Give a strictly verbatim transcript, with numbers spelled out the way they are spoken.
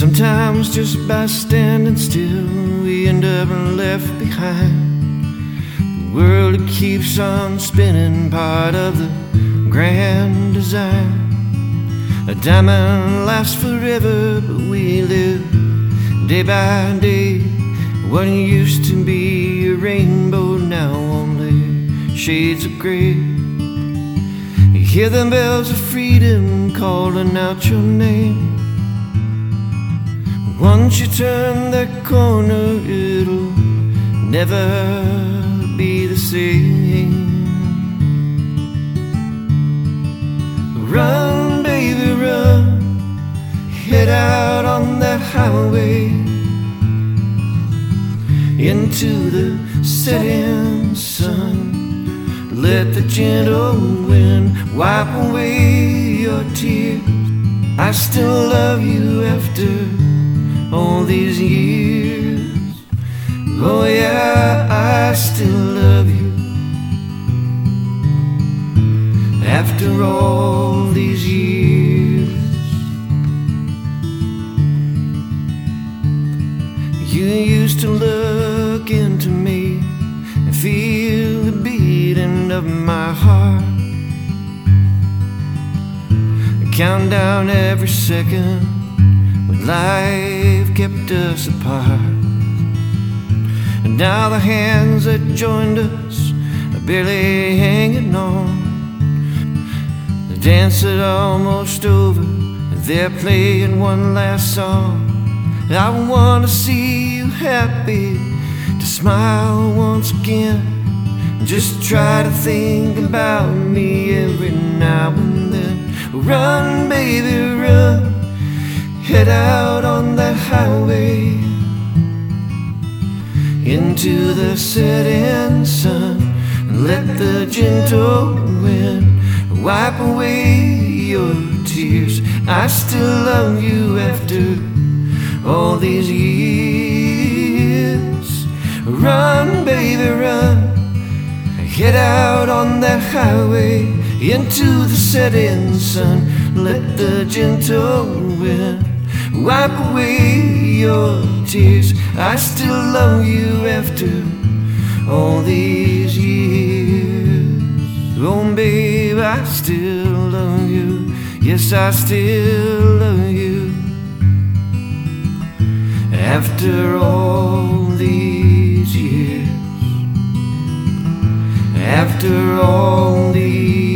Sometimes just by standing still, we end up left behind. The world, it keeps on spinning, part of the grand design. A diamond lasts forever, but we live day by day. What used to be a rainbow, now only shades of gray. You hear the bells of freedom calling out your name. Once you turn that corner, it'll never be the same. Run, baby, run, head out on that highway into the setting sun. Let the gentle wind wipe away your tears. I still love you after all these years. Oh yeah, I still love you after all these years. You used to look into me and feel the beating of my heart, count down every second when life kept us apart. And now the hands that joined us are barely hanging on. The dance is almost over, and they're playing one last song. I wanna see you happy, to smile once again. Just try to think about me every now and then. Run, baby, run, head out on that highway into the setting sun. Let the gentle wind wipe away your tears. I still love you after all these years. Run, baby, run, head out on that highway into the setting sun. Let the gentle wind wipe away your tears. I still love you after all these years. Oh babe, I still love you. Yes, I still love you after all these years. After all these